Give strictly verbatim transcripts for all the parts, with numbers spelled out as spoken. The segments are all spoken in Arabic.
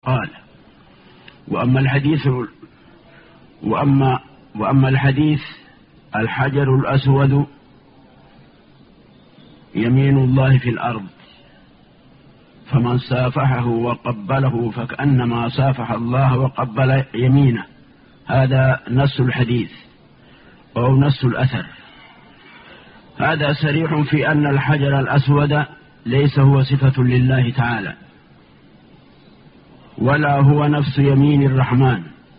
قال: وأما الحديث وأما وأما الحديث الحجر الأسود يمين الله في الأرض، فمن سافحه وقبله فكأنما سافح الله وقبل يمينه. هذا نص الحديث أو نص الأثر. هذا صريح في أن الحجر الأسود ليس هو صفة لله تعالى، ولا هو نفس يمين الرحمن،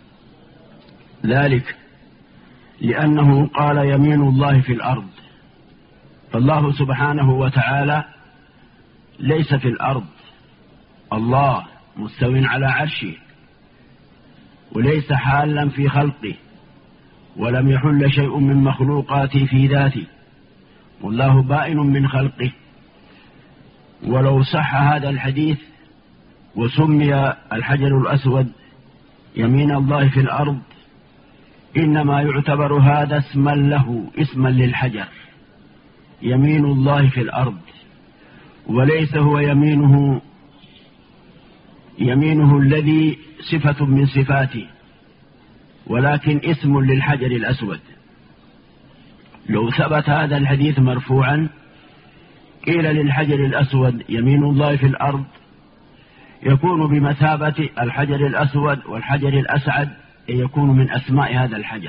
ذلك لأنه قال يمين الله في الأرض، فالله سبحانه وتعالى ليس في الأرض، الله مستو على عرشه، وليس حالا في خلقه، ولم يحل شيء من مخلوقاته في ذاته، والله بائن من خلقه. ولو صح هذا الحديث وسمي الحجر الأسود يمين الله في الأرض، إنما يعتبر هذا اسما له، اسما للحجر، يمين الله في الأرض، وليس هو يمينه يمينه الذي صفة من صفاته، ولكن اسم للحجر الأسود. لو ثبت هذا الحديث مرفوعا قيل للحجر الأسود يمين الله في الأرض، يكون بمثابة الحجر الأسود والحجر الأسعد، يكون من أسماء هذا الحجر.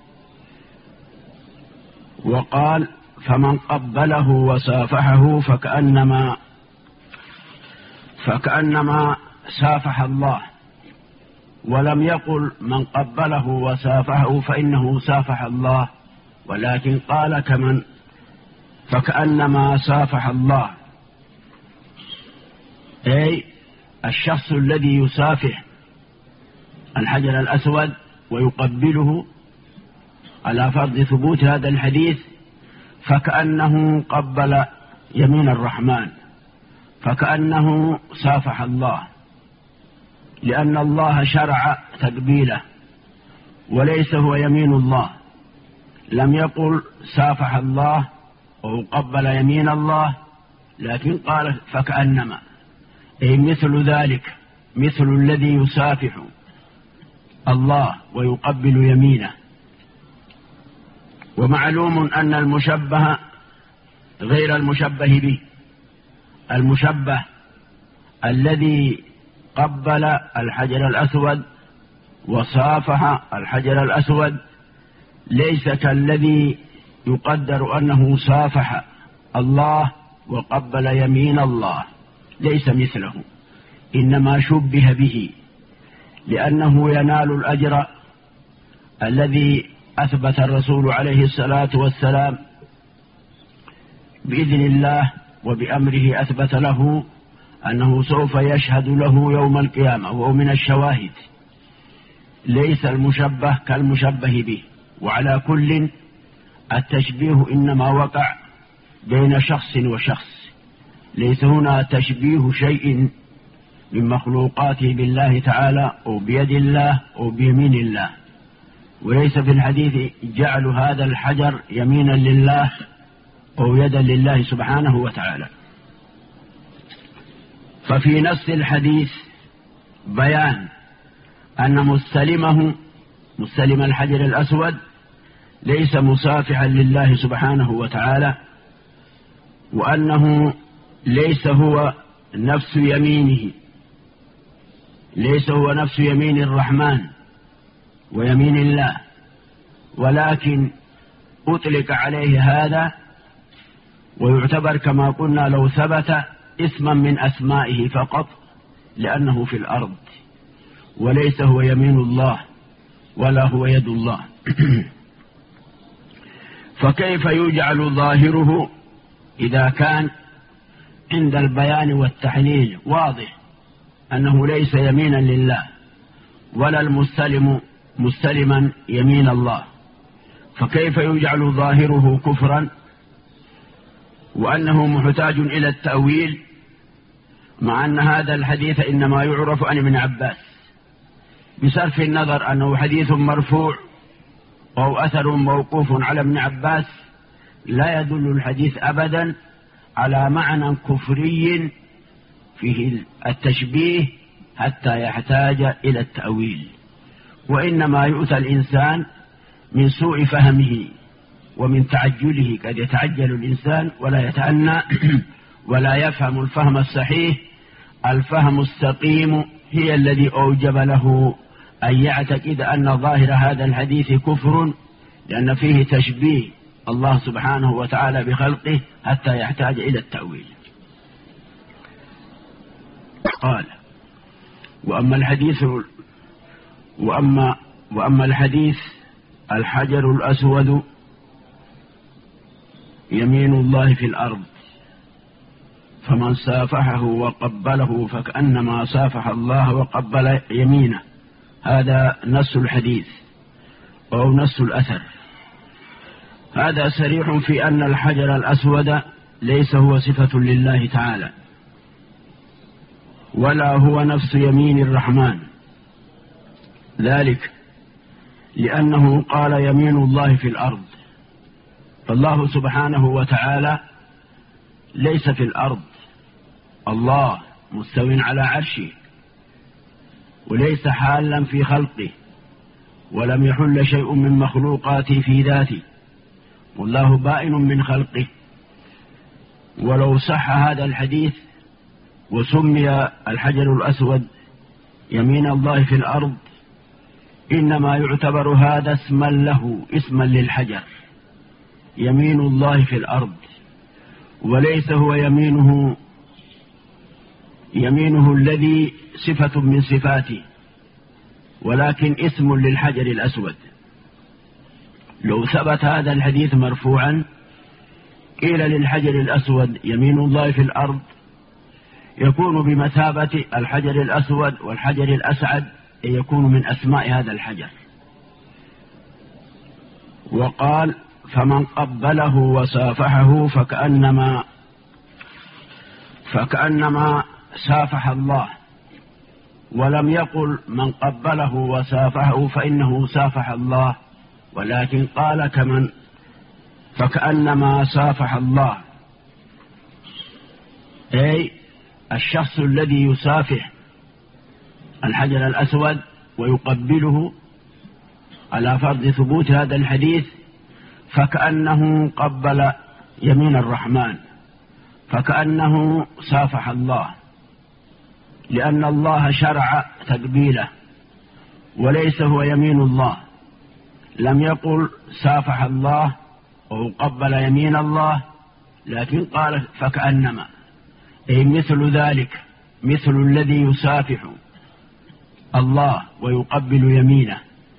وقال: فمن قبله وسافحه فكأنما فكأنما سافح الله، ولم يقل من قبله وسافحه فإنه سافح الله، ولكن قال كمن فكأنما سافح الله، أي الشخص الذي يسافح الحجر الأسود ويقبله على فرض ثبوت هذا الحديث، فكأنه قبل يمين الرحمن، فكأنه سافح الله، لأن الله شرع تقبيله، وليس هو يمين الله. لم يقل سافح الله أو قبل يمين الله، لكن قال فكأنما، أي مثل ذلك، مثل الذي يسافح الله ويقبل يمينه. ومعلوم أن المشبه غير المشبه به. المشبه الذي قبل الحجر الأسود وصافح الحجر الأسود ليس كالذي يقدر أنه صافح الله وقبل يمين الله، ليس مثله، إنما شبه به، لأنه ينال الأجر الذي أثبت الرسول عليه الصلاة والسلام بإذن الله وبأمره، أثبت له أنه سوف يشهد له يوم القيامة، وهو من الشواهد. ليس المشبه كالمشبه به. وعلى كل التشبيه إنما وقع بين شخص وشخص، ليس هنا تشبيه شيء من مخلوقاته بالله تعالى أو بيد الله أو بيمين الله، وليس في الحديث جعل هذا الحجر يمينا لله أو يدا لله سبحانه وتعالى. ففي نفس الحديث بيان أن مستلمه مستلم الحجر الأسود ليس مصافحا لله سبحانه وتعالى، وأنه ليس هو نفس يمينه، ليس هو نفس يمين الرحمن ويمين الله، ولكن أطلق عليه هذا، ويعتبر كما قلنا لو ثبت اسما من أسمائه فقط، لأنه في الأرض، وليس هو يمين الله ولا هو يد الله. فكيف يجعل ظاهره إذا كان عند البيان والتحليل واضح أنه ليس يمينا لله ولا المستلم مستلما يمين الله؟ فكيف يجعل ظاهره كفرا وأنه محتاج إلى التأويل، مع أن هذا الحديث إنما يعرف عن ابن عباس، بصرف النظر أنه حديث مرفوع أو أثر موقوف على ابن عباس، لا يدل الحديث أبدا على معنى كفري فيه التشبيه حتى يحتاج إلى التأويل. وإنما يؤتى الإنسان من سوء فهمه ومن تعجله، قد يتعجل الإنسان ولا يتأنى ولا يفهم الفهم الصحيح. الفهم السقيم هي الذي أوجب له أن يعتقد أن ظاهر هذا الحديث كفر، لأن فيه تشبيه الله سبحانه وتعالى بخلقه حتى يحتاج إلى التأويل. قال: وأما الحديث وأما وأما الحديث الحجر الأسود يمين الله في الأرض، فمن سافحه وقبله فكأنما سافح الله وقبل يمينه. هذا نص الحديث أو نص الأثر. هذا صريح في أن الحجر الأسود ليس هو صفة لله تعالى، ولا هو نفس يمين الرحمن، ذلك لأنه قال يمين الله في الأرض، فالله سبحانه وتعالى ليس في الأرض، الله مستو على عرشه، وليس حالا في خلقه، ولم يحل شيء من مخلوقاته في ذاته، والله بائن من خلقه. ولو صح هذا الحديث وسمي الحجر الأسود يمين الله في الأرض، إنما يعتبر هذا اسما له، اسما للحجر، يمين الله في الأرض، وليس هو يمينه يمينه الذي صفة من صفاته، ولكن اسم للحجر الأسود. لو ثبت هذا الحديث مرفوعا قيل للحجر الأسود يمين الله في الأرض، يكون بمثابة الحجر الأسود والحجر الأسعد، يكون من أسماء هذا الحجر. وقال: فمن قبله وصافحه فكأنما فكأنما سافح الله، ولم يقل من قبله وصافحه فإنه سافح الله، ولكن قال كمن فكأنما سافح الله، أي الشخص الذي يسافح الحجر الأسود ويقبله على فرض ثبوت هذا الحديث، فكأنه قبل يمين الرحمن، فكأنه سافح الله، لأن الله شرع تقبيله، وليس هو يمين الله. لم يقل سافح الله أو قبل يمين الله، لكن قال فكأنما، أي مثل ذلك، مثل الذي يسافح الله ويقبل يمينه.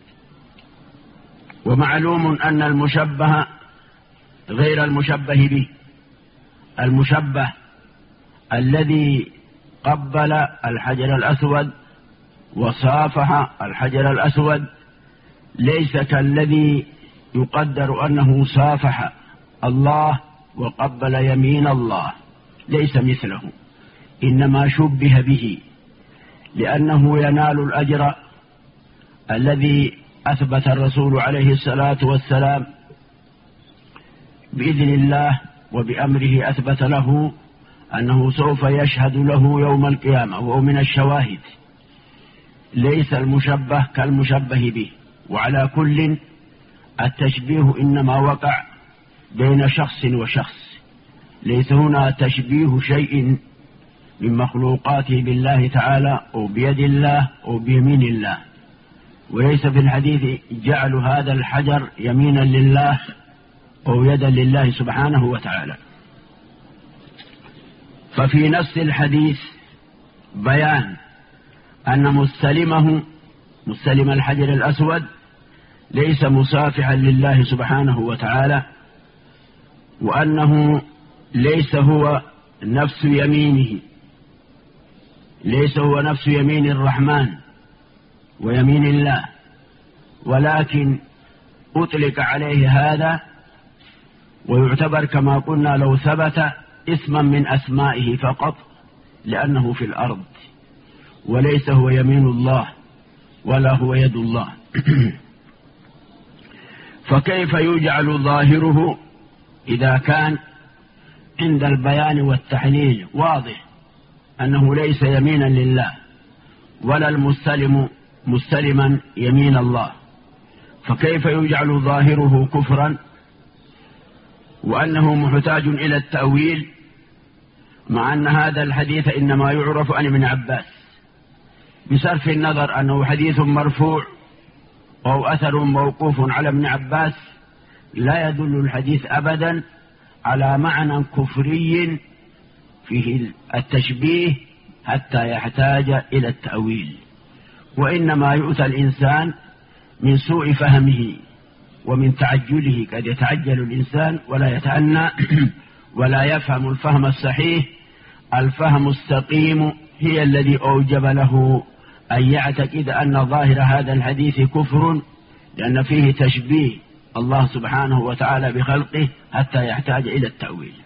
ومعلوم أن المشبه غير المشبه به. المشبه الذي قبل الحجر الأسود وصافح الحجر الأسود ليس كالذي يقدر أنه صافح الله وقبل يمين الله، ليس مثله، إنما شبه به، لأنه ينال الأجر الذي أثبت الرسول عليه الصلاة والسلام بإذن الله وبأمره، أثبت له أنه سوف يشهد له يوم القيامة، وهو من الشواهد. ليس المشبه كالمشبه به. وعلى كل التشبيه إنما وقع بين شخص وشخص، ليس هنا تشبيه شيء من مخلوقاته بالله تعالى أو بيد الله أو بيمين الله، وليس في الحديث جعل هذا الحجر يمينا لله أو يدا لله سبحانه وتعالى. ففي نفس الحديث بيان أن مستلمه مستلم الحجر الأسود ليس مصافحا لله سبحانه وتعالى، وأنه ليس هو نفس يمينه، ليس هو نفس يمين الرحمن ويمين الله، ولكن أطلق عليه هذا، ويعتبر كما قلنا لو ثبت اسما من أسمائه فقط، لأنه في الأرض، وليس هو يمين الله ولا هو يد الله. فكيف يجعل ظاهره إذا كان عند البيان والتحليل واضح أنه ليس يمينا لله ولا المستلم مستلما يمين الله، فكيف يجعل ظاهره كفرا وأنه محتاج إلى التأويل، مع أن هذا الحديث إنما يعرف عن ابن عباس، بصرف النظر أنه حديث مرفوع أو أثر موقوف على ابن عباس، لا يدل الحديث أبدا على معنى كفري فيه التشبيه حتى يحتاج إلى التأويل، وإنما يؤتى الإنسان من سوء فهمه ومن تعجله، قد يتعجل الإنسان ولا يتأنى ولا يفهم الفهم الصحيح. الفهم السقيم هي الذي أوجب له أن يعتقد أن ظاهر هذا الحديث كفر، لأن فيه تشبيه الله سبحانه وتعالى بخلقه حتى يحتاج إلى التأويل.